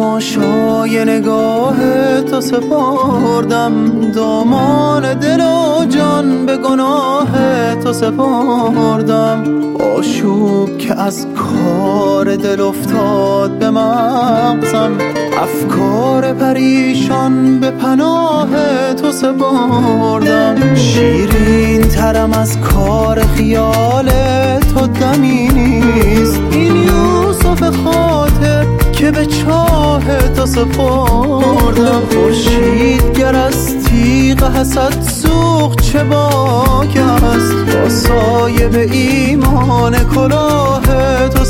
تماشای نگاه تو سپردم، دامان دل و جان به گناه تو سپردم. آشوب که از کار دل افتاد به مغزم، افکار پریشان به پناه تو سپردم. شیرین ترم از کار خیال تو دمی نیست، این یوسف خاطر که به چاه تو سپردم. خورشید گر از تیغ حسد سوخت چه باک است، با سایه به ایمان کلاه تو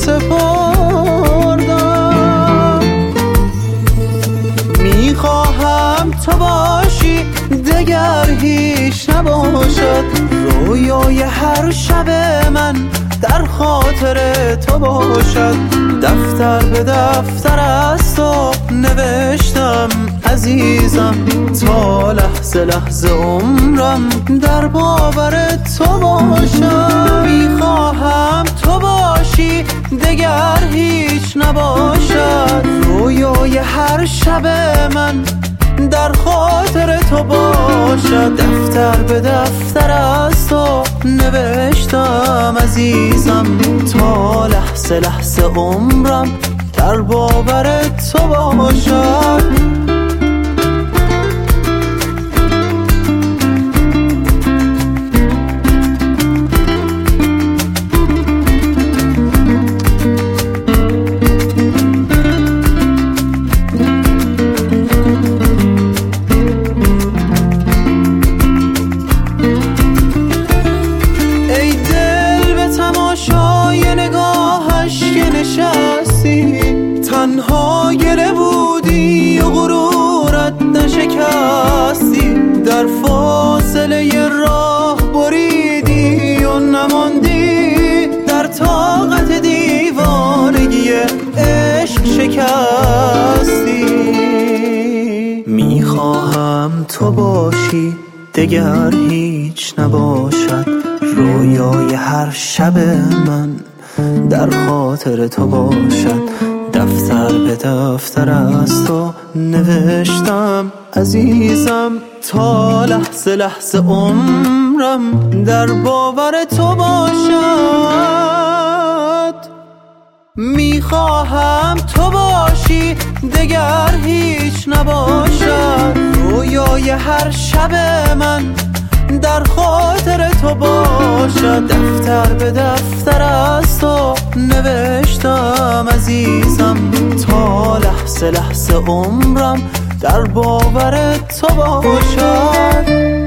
سپردم. میخواهم تو باشی دگر هیچ نباشد، رویای هر شب من در خاطر تو باشد. دفتر به دفتر از تو نوشتم عزیزم، تا لحظه لحظه عمرم در باور تو باشد. میخواهم تو باشی دگر هیچ نباشد، رویای هر شب من در خاطر تو باشد. دفتر به دفتر از تو نوشتم عزیزم، تا لحظه لحظه عمرم در باور تو باشد. تنها گله بودی و غرورت نشکستی، در فاصله راه بریدی و نماندی، در طاقت دیوانگی عشق شکستی. میخواهم تو باشی دگر هیچ نباشد، رویای هر شب من در خاطر تو باشد. دفتر به دفتر از تو نوشتم عزیزم، تا لحظه لحظه عمرم در باور تو باشد. میخواهم تو باشی دگر هیچ نباشد، رویای هر شب من در خاطر تو باشد. دفتر به دفتر از تو نوشتم عزیزم، تا لحظه لحظه عمرم در باور تو باشد.